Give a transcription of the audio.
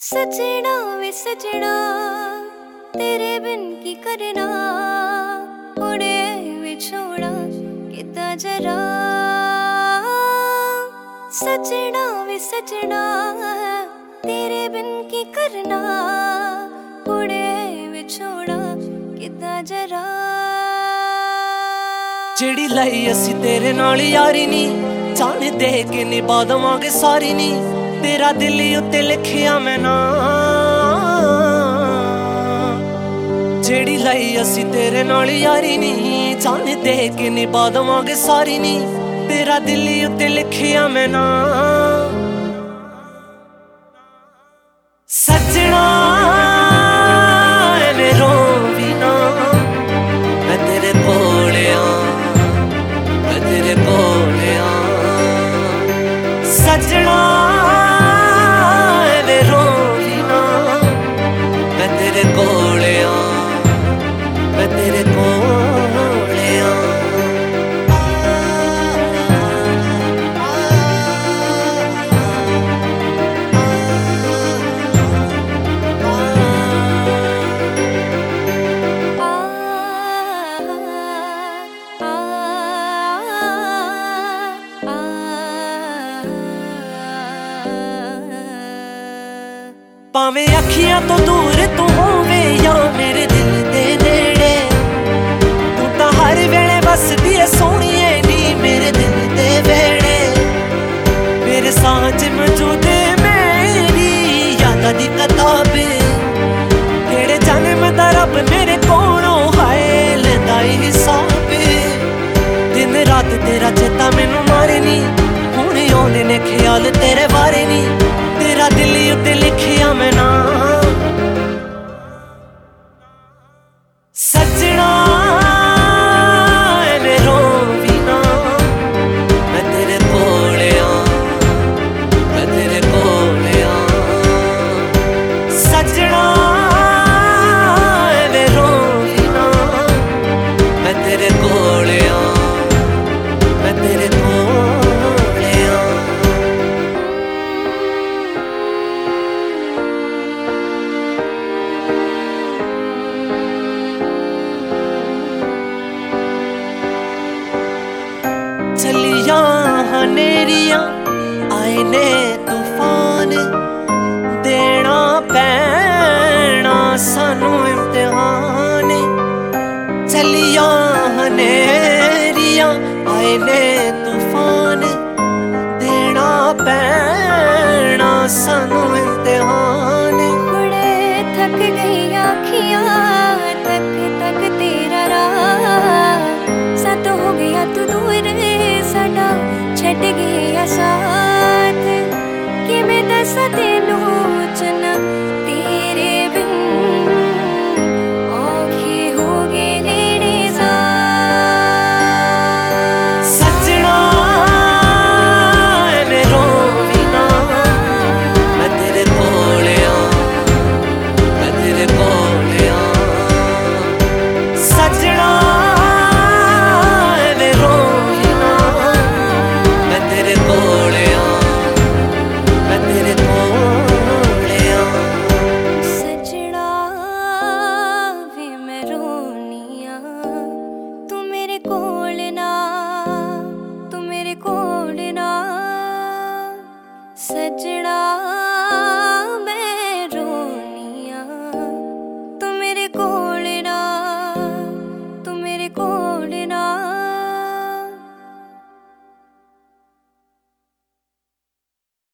सजना वे सजना तेरे बिन की करना, उड़े विछोड़ा कितना जरा। सजना वे सजना तेरे बिन की करना, उड़े विछोड़ा कितना जरा। जेड़ी लाई असी तेरे नाल यारी नी, जान दे के निभा दवांगे सारी नी। तेरा दिल उत्ते लिखिया मैं ना, जेड़ी लाई असी तेरे नाल यारी नी, जान दे के निभा दवांगे सारी नी। तेरा दिल उत्ते लिखिया मैं ना। सजना मैं रोवी ना, मैं तेरे कोल आ, मैं तेरे कोल आ। सजना मैं रोवी ना, मैं तेरे कोल आ, मैं तेरे कोल आ। भावें अखियां तो दूर तू होवे या मेरे दिल दे नेड़े, तू तां हर वेले बसदी ऐ सोहणीए नी मेरे दिल दे वेड़े। मेरे साह च मौजूद मेरी यादां दी किताब, केड़े जन्म दा रब मेरे कोलों हाय लैंदा ए हिसाब। दिन रात तेरा चेता मैनू मारे नी, हुण आउंदे ने ख्याल तेरे बारे नी। तेरा दिल उत्ते लिखिया मैं ना। सजना मैं रोवी ना, मैं तेरे कोल आ, मैं तेरे कोल आ। सजना मैं रोवी ना, मैं तेरे कोल आ, मैं तेरे कोल आ। चलिया हनेरियां आए ने तूफान, देना पैना सानू इम्तिहान। चलिया हनेरियां आए ने तूफान, देना पैना सानू इम्तिहान।